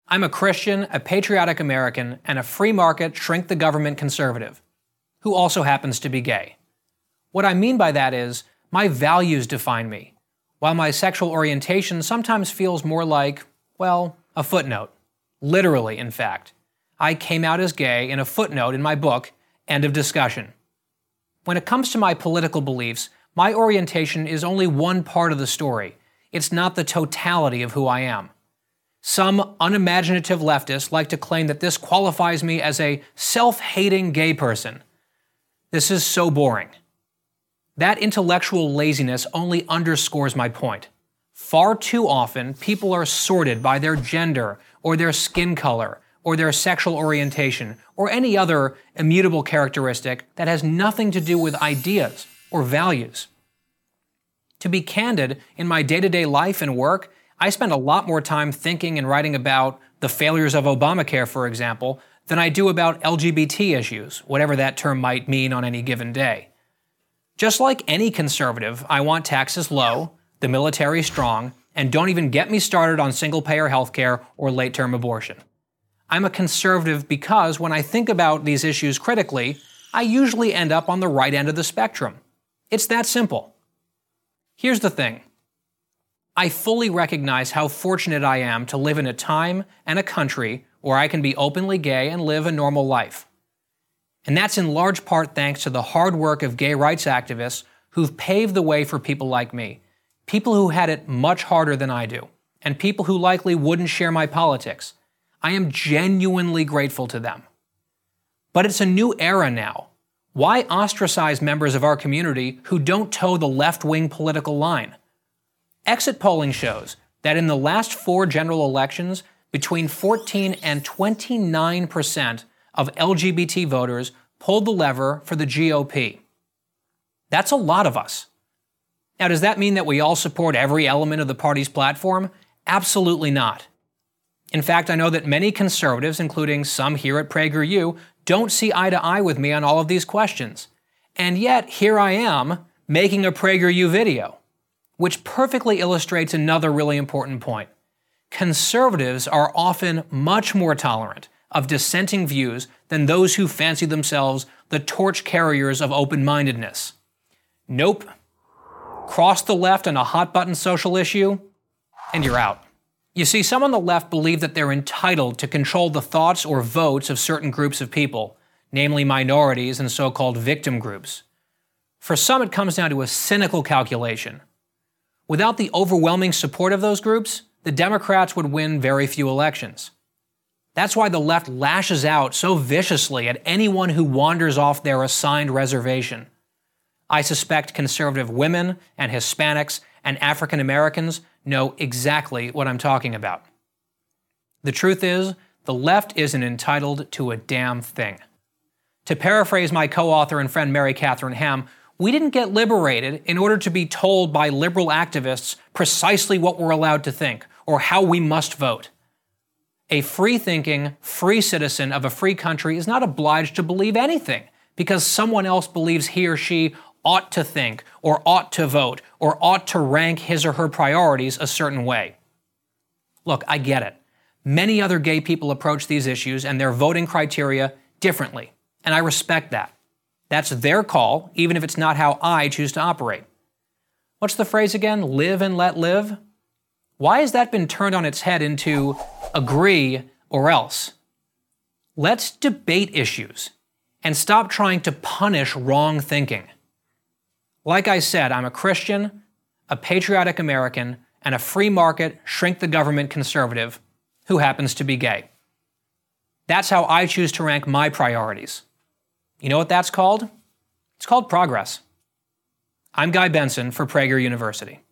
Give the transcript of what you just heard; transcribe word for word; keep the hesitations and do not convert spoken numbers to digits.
I'm a Christian, a patriotic American, and a free market, shrink the government conservative, who also happens to be gay. What I mean by that is, my values define me, while my sexual orientation sometimes feels more like, well, a footnote. Literally, in fact. I came out as gay in a footnote in my book, end of discussion. When it comes to my political beliefs, my orientation is only one part of the story. It's not the totality of who I am. Some unimaginative leftists like to claim that this qualifies me as a self-hating gay person. This is so boring. That intellectual laziness only underscores my point. Far too often, people are sorted by their gender, or their skin color, or their sexual orientation, or any other immutable characteristic that has nothing to do with ideas or values. To be candid, in my day-to-day life and work, I spend a lot more time thinking and writing about the failures of Obamacare, for example, than I do about L G B T issues, whatever that term might mean on any given day. Just like any conservative, I want taxes low, the military strong, and don't even get me started on single-payer healthcare or late-term abortion. I'm a conservative because when I think about these issues critically, I usually end up on the right end of the spectrum. It's that simple. Here's the thing. I fully recognize how fortunate I am to live in a time and a country where I can be openly gay and live a normal life. And that's in large part thanks to the hard work of gay rights activists who've paved the way for people like me, people who had it much harder than I do, and people who likely wouldn't share my politics. I am genuinely grateful to them. But it's a new era now. Why ostracize members of our community who don't toe the left-wing political line? Exit polling shows that in the last four general elections, between fourteen and twenty-nine percent of L G B T voters pulled the lever for the G O P. That's a lot of us. Now, does that mean that we all support every element of the party's platform? Absolutely not. In fact, I know that many conservatives, including some here at PragerU, don't see eye to eye with me on all of these questions. And yet, here I am, making a PragerU video, which perfectly illustrates another really important point. Conservatives are often much more tolerant of dissenting views than those who fancy themselves the torch carriers of open-mindedness. Nope. Cross the left on a hot-button social issue, and you're out. You see, some on the left believe that they're entitled to control the thoughts or votes of certain groups of people, namely minorities and so-called victim groups. For some, it comes down to a cynical calculation. Without the overwhelming support of those groups, the Democrats would win very few elections. That's why the left lashes out so viciously at anyone who wanders off their assigned reservation. I suspect conservative women and Hispanics and African Americans know exactly what I'm talking about. The truth is, the left isn't entitled to a damn thing. To paraphrase my co-author and friend Mary Catherine Ham, we didn't get liberated in order to be told by liberal activists precisely what we're allowed to think or how we must vote. A free-thinking, free citizen of a free country is not obliged to believe anything because someone else believes he or she ought to think, or ought to vote, or ought to rank his or her priorities a certain way. Look, I get it. Many other gay people approach these issues and their voting criteria differently, and I respect that. That's their call, even if it's not how I choose to operate. What's the phrase again? Live and let live? Why has that been turned on its head into agree or else? Let's debate issues and stop trying to punish wrong thinking. Like I said, I'm a Christian, a patriotic American, and a free market, shrink the government conservative who happens to be gay. That's how I choose to rank my priorities. You know what that's called? It's called progress. I'm Guy Benson for Prager University.